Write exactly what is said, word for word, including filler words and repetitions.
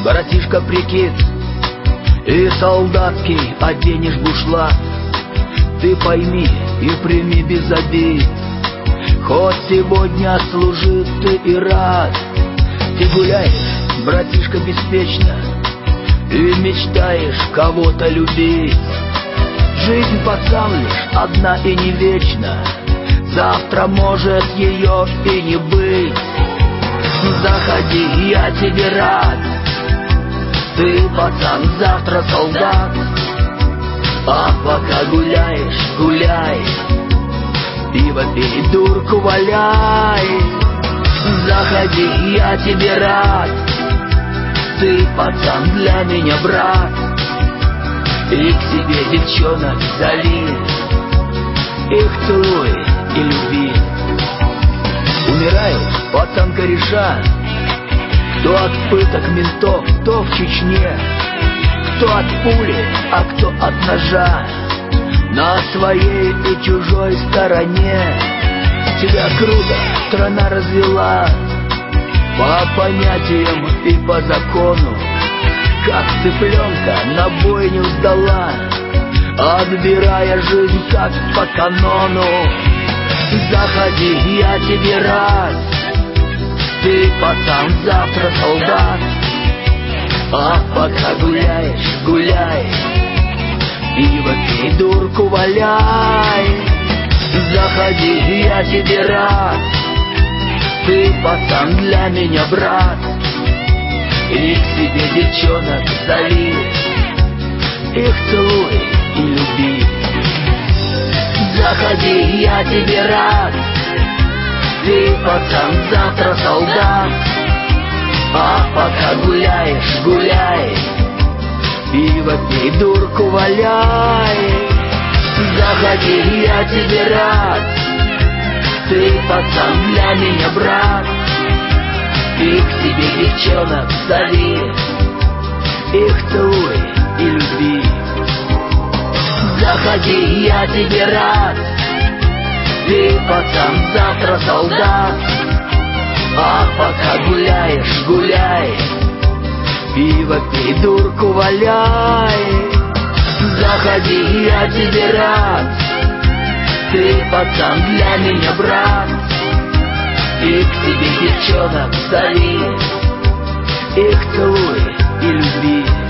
братишка, прикид и солдатский оденешь бушлат. Ты пойми и прими без обид, хоть сегодня служит ты и рад. Ты гуляешь, братишка, беспечно и мечтаешь кого-то любить. Жизнь, пацан, лишь одна и не вечна, завтра может ее и не быть. Заходи, я тебе рад. Ты, пацан, завтра солдат. А пока гуляешь, гуляй, пиво пей, дурку валяй. Заходи, я тебе рад. Ты, пацан, для меня брат. И к себе девчонок зови, их целуй и люби. Умирают, пацан, кореша, кто от пыток ментов, кто в Чечне, кто от пули, а кто от ножа. На своей и чужой стороне тебя круто страна развела, по понятиям и по закону, как цыпленка на бойню сдала, отбирая жизнь как по канону. Заходи, я тебе рад. Ты, пацан, завтра солдат. А пока гуляешь, гуляй, пиво пей, дурку валяй. Заходи, я тебе рад. Ты, пацан, для меня брат. И к себе девчонок зови, их целуй и люби. Заходи, я тебе рад. Ты, пацан, завтра солдат. А пока гуляешь, гуляй, пиво пей, дурку валяй. Заходи, я тебе рад. Ты, пацан, для меня брат. И к себе девчонок зови, их целуй и люби. Заходи, я тебе рад. Ты, пацан, завтра солдат. А пока гуляешь, гуляй, пиво пей, дурку валяй. Заходи, я тебе рад. Ты, пацан, для меня брат. И к себе девчонок зови, их целуй и люби.